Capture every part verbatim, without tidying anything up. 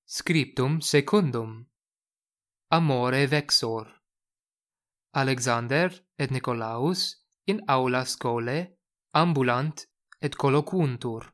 Scriptum secundum. Amore vexor. Alexander et Nicolaus in aula scholae ambulant et colloquuntur.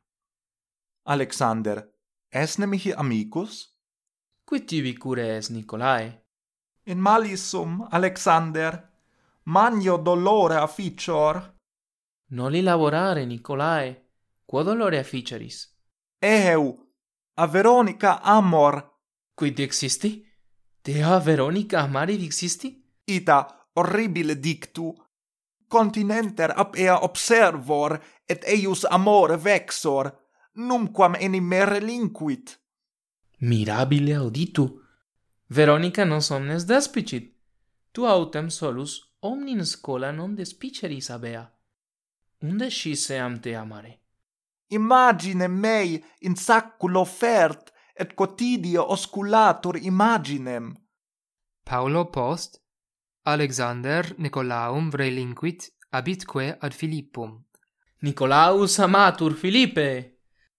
Alexander, esne mihi amicus? Quid tibi cure es, Nicolae? In malis sum, Alexander, magno dolore afficior. Noli laborare, Nicolae, quo dolore afficeris? Eheu, a Veronica amor, Quid existi? Dea Veronica amari existi? ita horribile dictu, continenter ab ea observor, et eius amore vexor, numquam enim me relinquit. Mirabile auditu. Veronica nos omnes despicit. Tu autem solus omnin scola non despiceris abea. Unde scisseam te amare? Imagine mei in sacculo fert, et quotidio osculatur imaginem. Paulo post Alexander Nicolaum relinquit abitque ad Philippum. Nicolaus amatur Philippe.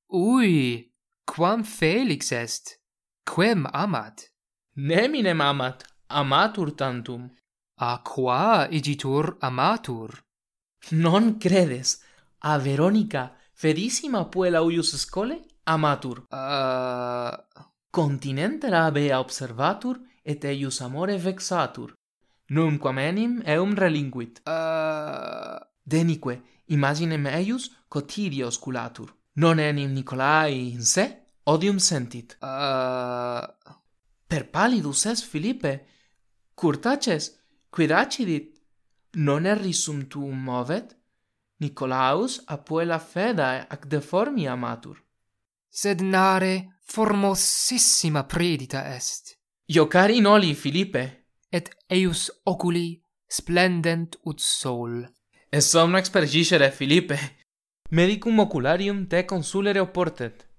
Ui, quam felix est, quem amat? Neminem amat, amatur tantum. A qua igitur amatur? Non credes, a Veronica ferissima puella uius scole amatur. Uh, Continenter abea observatur et eius amore vexatur. Numquam enim eum relinquit. uh, Denique, imaginem eius quotidio osculatur. Non enim Nicolae in se odium sentit. uh, Per pallidus es, Philippe. Curtaces, quid accidit? Non errisum tuum movet? Nicolaus a puella fedae ac deformi amatur. sed nare formosissima predita est, Iocari noli, Philippe. et eius oculi splendent ut sol. Et somno expergiscere, Philippe. Medicum ocularium te consulere oportet.